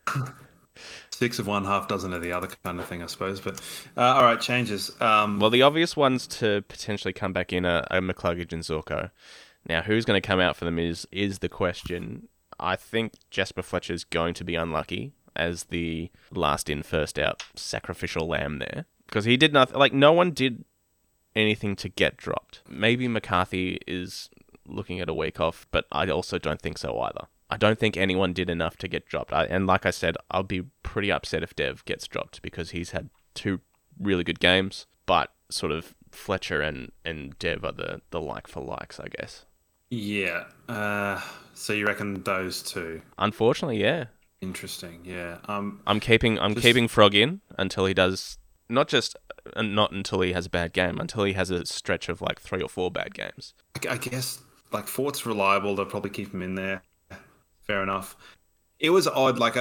6 of one, half dozen of the other kind of thing, I suppose. But all right, changes. Well, the obvious ones to potentially come back in are McCluggage and Zorko. Now, who's going to come out for them is the question. I think Jasper Fletcher's going to be unlucky as the last in, first out sacrificial lamb there. Because he did nothing. Like, no one did anything to get dropped. Maybe McCarthy is looking at a week off, but I also don't think so either. I don't think anyone did enough to get dropped. And like I said, I'll be pretty upset if Dev gets dropped because he's had 2 really good games, but sort of Fletcher and Dev are the like for likes, I guess. Yeah. So you reckon those 2? Unfortunately, yeah. Interesting. Yeah. I'm keeping Frog in until he does not just not until he has a bad game, until he has a stretch of like 3 or 4 bad games. I guess like Fort's reliable. They'll probably keep him in there. Fair enough. It was odd. Like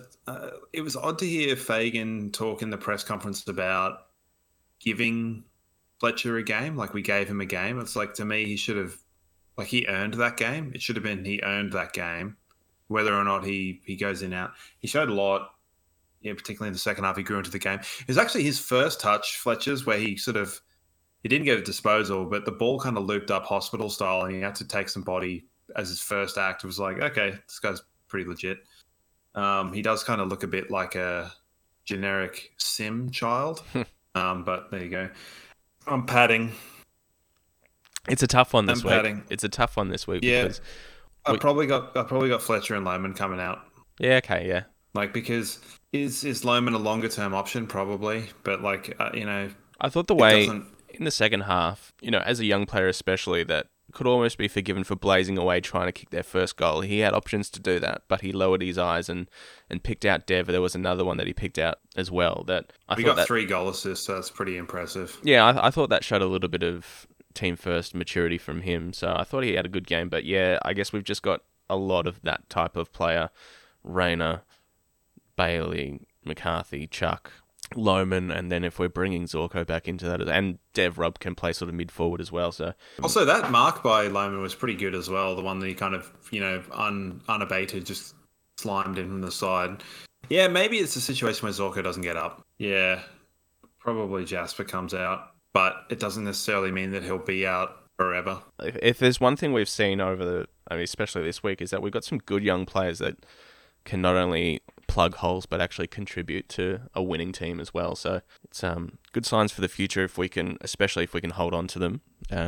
it was odd to hear Fagan talk in the press conference about giving Fletcher a game. Like we gave him a game. It's like, to me, he should have, like, he earned that game. It should have been he earned that game, whether or not he goes in out. He showed a lot. Yeah, particularly in the second half, he grew into the game. It was actually his first touch, Fletcher's, where he didn't get a disposal, but the ball kind of looped up hospital style, and he had to take some body as his first act. It was like, okay, this guy's pretty legit. He does kind of look a bit like a generic sim child, but there you go. I'm padding. It's a tough one this week. It's a tough one this week. Yeah, because I probably got Fletcher and Lohman coming out. Yeah, okay, yeah. Like, because is Lohman a longer term option? Probably, but like I thought the way in the second half, as a young player especially, that could almost be forgiven for blazing away trying to kick their first goal. He had options to do that, but he lowered his eyes and picked out Dev. There was another one that he picked out as well. We got 3 goal assists, so that's pretty impressive. Yeah, I thought that showed a little bit of team first maturity from him. So I thought he had a good game. But yeah, I guess we've just got a lot of that type of player. Rayner, Bailey, McCarthy, Chuck, Lohman, and then if we're bringing Zorko back into that, and Dev Rob can play sort of mid forward as well. So also that mark by Lohman was pretty good as well. The one that he kind of unabated just slimed in from the side. Yeah, maybe it's a situation where Zorko doesn't get up. Yeah, probably Jasper comes out, but it doesn't necessarily mean that he'll be out forever. If there's one thing we've seen especially this week, is that we've got some good young players that can not only plug holes but actually contribute to a winning team as well. So it's good signs for the future especially if we can hold on to them.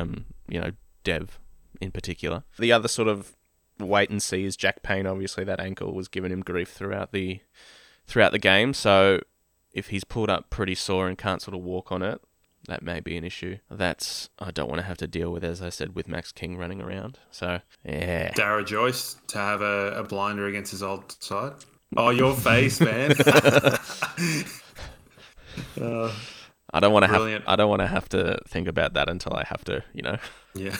Dev in particular. The other sort of wait and see is Jack Payne. Obviously, that ankle was giving him grief throughout the game. So if he's pulled up pretty sore and can't sort of walk on it, that may be an issue. I don't want to have to deal with, as I said, with Max King running around. So, yeah. Darragh Joyce to have a blinder against his old side. Oh, your face, man. I don't want to have to think about that until I have to, Yeah.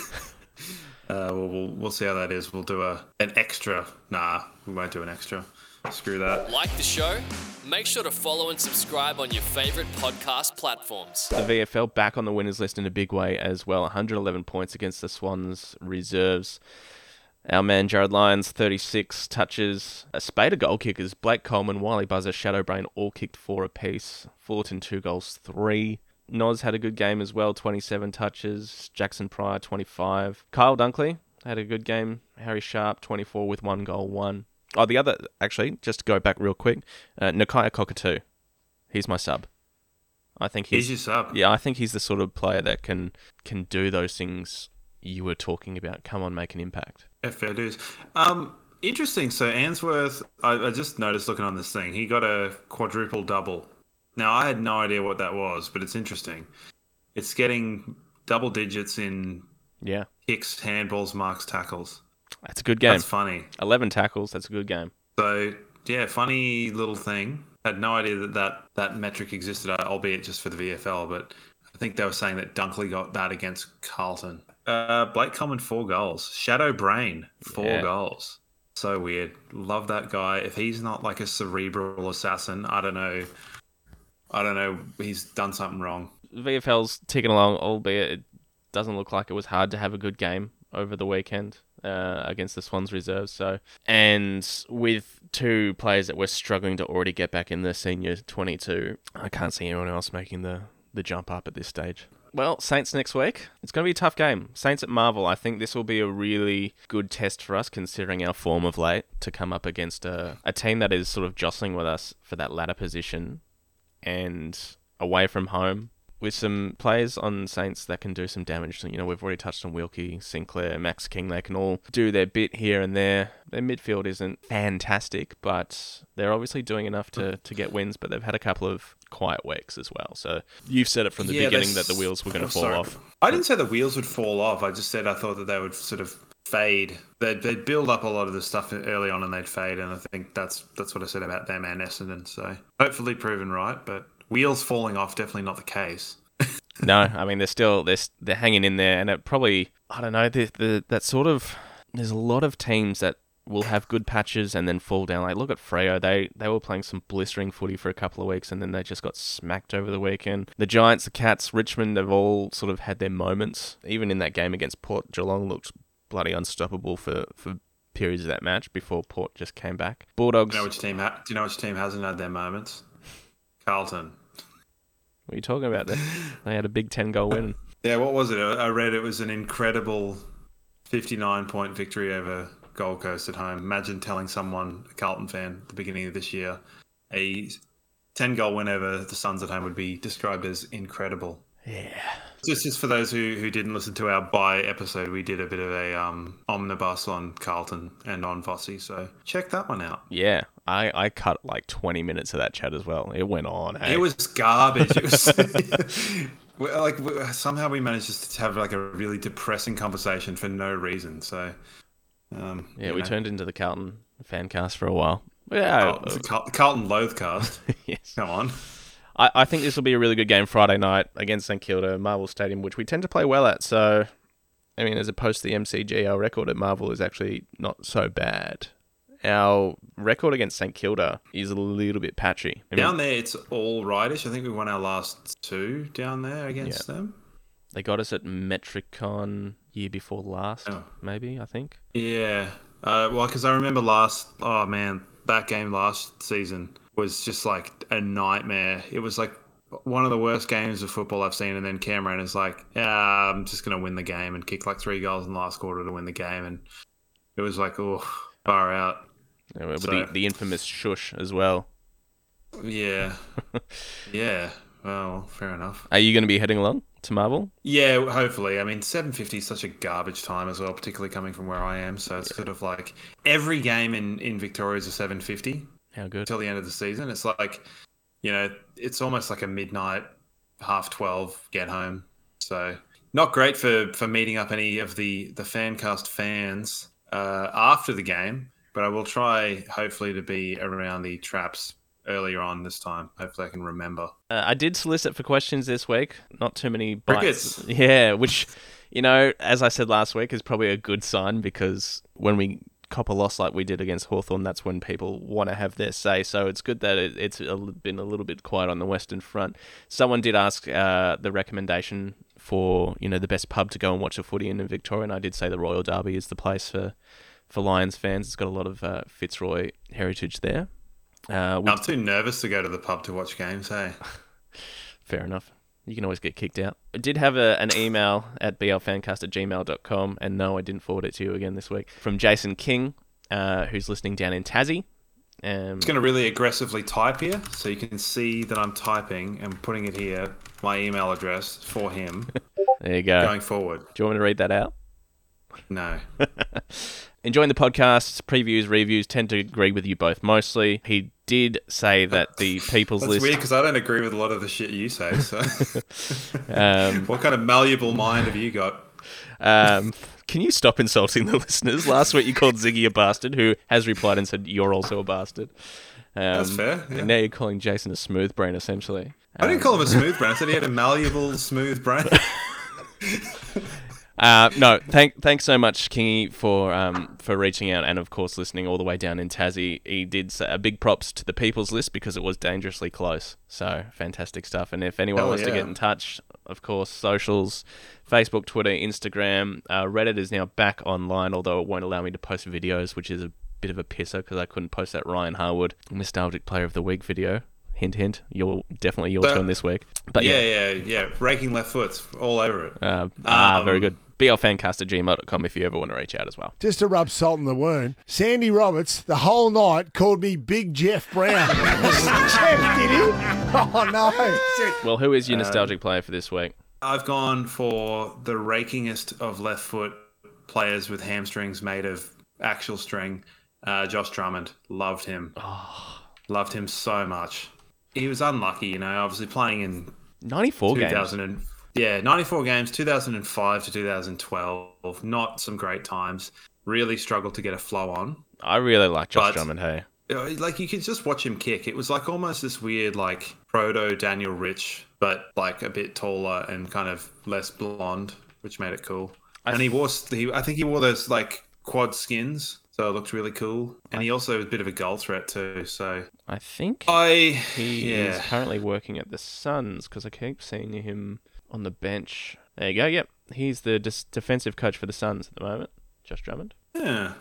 We'll see how that is. We'll do an extra. Nah, we won't do an extra. Screw that. Like the show? Make sure to follow and subscribe on your favourite podcast platforms. The VFL back on the winners list in a big way as well. 111 points against the Swans reserves. Our man Jared Lyons, 36 touches. A spate of goal kickers. Blake Coleman, Wiley Buzzer, Shadowbrain all kicked 4 apiece. Fullerton 2 goals, 3. Noz had a good game as well, 27 touches. Jackson Pryor, 25. Kyle Dunkley had a good game. Harry Sharp, 24 with 1 goal, 1. Oh, the other, actually, just to go back real quick, Nakia Cockatoo. He's my sub. I think he's your sub. Yeah, I think he's the sort of player that can do those things you were talking about. Come on, make an impact. Yeah, fair dues. Interesting. So Answorth, I just noticed looking on this thing, he got a quadruple double. Now, I had no idea what that was, but it's interesting. It's getting double digits in kicks, handballs, marks, tackles. That's a good game. That's funny. 11 tackles. That's a good game. So, yeah, funny little thing. Had no idea that metric existed, albeit just for the VFL, but I think they were saying that Dunkley got that against Carlton. Blake Coleman, 4 goals. Shadow Brain, 4 goals. So weird. Love that guy. If he's not like a cerebral assassin, I don't know. He's done something wrong. VFL's ticking along, albeit it doesn't look like it was hard to have a good game over the weekend against the Swans reserves. So, and with 2 players that were struggling to already get back in the senior 22, I can't see anyone else making the jump up at this stage. Well, Saints next week. It's going to be a tough game. Saints at Marvel. I think this will be a really good test for us, considering our form of late, to come up against a team that is sort of jostling with us for that ladder position and away from home, with some players on Saints that can do some damage. We've already touched on Wilkie, Sinclair, Max King. They can all do their bit here and there. Their midfield isn't fantastic, but they're obviously doing enough to get wins, but they've had a couple of quiet weeks as well. So you've said it from the beginning that the wheels were going to fall off. I didn't say the wheels would fall off. I just said I thought that they would sort of fade. They'd build up a lot of the stuff early on and they'd fade, and I think that's what I said about them and Essendon. So hopefully proven right, but wheels falling off, definitely not the case. No, I mean they're hanging in there, and it probably, I don't know, that sort of, there's a lot of teams that will have good patches and then fall down. Like, look at Freo, they were playing some blistering footy for a couple of weeks, and then they just got smacked over the weekend. The Giants, the Cats, Richmond have all sort of had their moments. Even in that game against Port, Geelong looked bloody unstoppable for periods of that match before Port just came back. Bulldogs. Do you know which team hasn't had their moments? Carlton. What are you talking about there? They had a big 10-goal win. Yeah, what was it? I read it was an incredible 59-point victory over Gold Coast at home. Imagine telling someone, a Carlton fan, at the beginning of this year, a 10-goal win over the Suns at home would be described as incredible. Yeah. Just for those who didn't listen to our bye episode, we did a bit of a omnibus on Carlton and on Fossey, so check that one out. Yeah, I cut like 20 minutes of that chat as well. It went on. Hey? It was garbage. It was somehow we managed just to have like a really depressing conversation for no reason. So we turned into the Carlton fan cast for a while. Yeah, it's a Carlton Loathcast. Yes, come on. I think this will be a really good game Friday night against St Kilda, Marvel Stadium, which we tend to play well at. So, I mean, as opposed to the MCG, our record at Marvel is actually not so bad. Our record against St Kilda is a little bit patchy. Down there, it's all rightish. I think we won our last 2 down there against them. They got us at Metricon year before last, maybe, I think. Yeah. Well, because I remember that game last season was just like a nightmare. It was like one of the worst games of football I've seen. And then Cameron is like, I'm just going to win the game, and kick like 3 goals in the last quarter to win the game. And it was like, far out. Yeah, with the infamous shush as well. Yeah. Yeah. Well, fair enough. Are you going to be heading along to Marvel? Yeah, hopefully. I mean, 7:50 is such a garbage time as well, particularly coming from where I am. So it's sort of like every game in Victoria is a 7:50. How good. Till the end of the season. It's like, it's almost like a midnight, 12:30 get home. So not great for meeting up any of the Fancast fans after the game, but I will try hopefully to be around the traps earlier on this time. Hopefully I can remember. I did solicit for questions this week. Not too many bites. Crickets. Yeah, which, as I said last week, is probably a good sign, because when we cop a loss like we did against Hawthorn, that's when people want to have their say. So it's good that it's been a little bit quiet on the Western Front. Someone did ask the recommendation for, the best pub to go and watch a footy in Victoria, and I did say the Royal Derby is the place for Lions fans. It's got a lot of Fitzroy heritage there. I'm too nervous to go to the pub to watch games, hey? Fair enough. You can always get kicked out. I did have an email at blfancast@gmail.com, and no, I didn't forward it to you again this week, from Jason King, who's listening down in Tassie. I'm just going to really aggressively type here, so you can see that I'm typing and putting it here, my email address for him. There you go. Going forward. Do you want me to read that out? No. Enjoying the podcasts, previews, reviews, tend to agree with you both mostly. He did say that the People's List... That's weird, because I don't agree with a lot of the shit you say, so... What kind of malleable mind have you got? Can you stop insulting the listeners? Last week you called Ziggy a bastard, who has replied and said you're also a bastard. That's fair. Yeah. And now you're calling Jason a smooth brain, essentially. I didn't call him a smooth brain. I said he had a malleable, smooth brain. No, thanks so much, Kingy, for reaching out and, of course, listening all the way down in Tassie. He did say a big props to the People's List, because it was dangerously close. So, fantastic stuff. And if anyone wants to get in touch, of course, socials, Facebook, Twitter, Instagram. Reddit is now back online, although it won't allow me to post videos, which is a bit of a pisser, because I couldn't post that Ryan Harwood Nostalgic Player of the Week video. Hint, hint. Definitely your turn this week. But yeah. Raking left foots all over it. Very good. blfancast@gmail.com if you ever want to reach out as well. Just to rub salt in the wound, Sandy Roberts the whole night called me Big Jeff Brown. Jeff, did he? Oh, no. Well, who is your nostalgic player for this week? I've gone for the rakingest of left foot players with hamstrings made of actual string, Josh Drummond. Loved him. Loved him so much. He was unlucky, obviously playing in 94 games. 94 games, 2005 to 2012. Not some great times. Really struggled to get a flow on. I really like Josh Drummond, hey. like you could just watch him kick. It was like almost this weird like proto Daniel Rich, but like a bit taller and kind of less blonde, which made it cool. And I think he wore those like quad skins, so it looked really cool. And he also was a bit of a goal threat too. So I think he is currently working at the Suns because I keep seeing him on the bench. There you go. Yep, he's the defensive coach for the Suns at the moment. Josh Drummond. Yeah.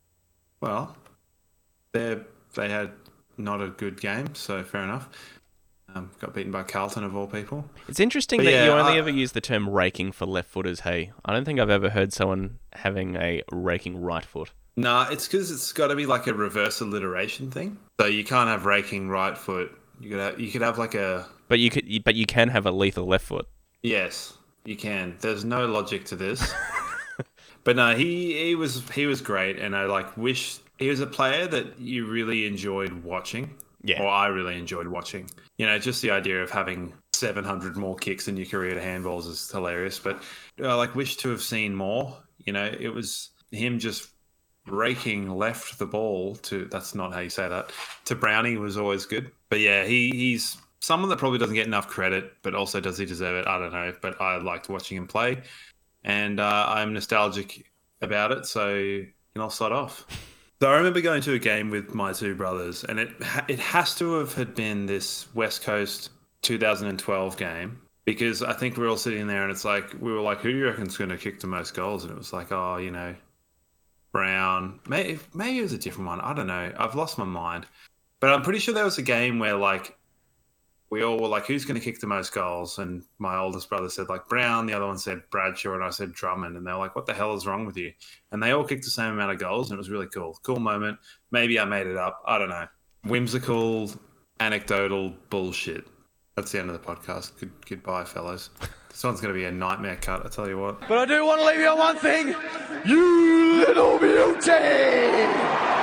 Well, they had not a good game, so fair enough. Got beaten by Carlton of all people. It's interesting that you only ever use the term raking for left footers, hey? I don't think I've ever heard someone having a raking right foot. Nah, it's because it's got to be like a reverse alliteration thing. So you can't have raking right foot. You could have like a... But you can have a lethal left foot. Yes, you can. There's no logic to this. But no, he was great, and I like wish he was a player that you really enjoyed watching. Yeah. Or I really enjoyed watching. You know, just the idea of having 700 more kicks in your career to handballs is hilarious. But I like wish to have seen more. You know, it was him just raking left the ball to, that's not how you say that, to Brownie was always good. But yeah, he's someone that probably doesn't get enough credit, but also does he deserve it? I don't know. But I liked watching him play. And I'm nostalgic about it. So I'll start off. So I remember going to a game with my two brothers, and it has to have been this West Coast 2012 game, because I think we're all sitting there and it's like, we were like, who do you reckon's going to kick the most goals? And it was like, oh, you know, Brown. Maybe it was a different one. I don't know. I've lost my mind. But I'm pretty sure there was a game where like we all were like, who's going to kick the most goals? And my oldest brother said like Brown, the other one said Bradshaw, and I said Drummond. And they're like, what the hell is wrong with you? And they all kicked the same amount of goals, and it was really cool. Cool moment. Maybe I made it up. I don't know. Whimsical, anecdotal bullshit. That's the end of the podcast. Goodbye, fellas. This one's going to be a nightmare cut, I tell you what. But I do want to leave you on one thing. You little beauty!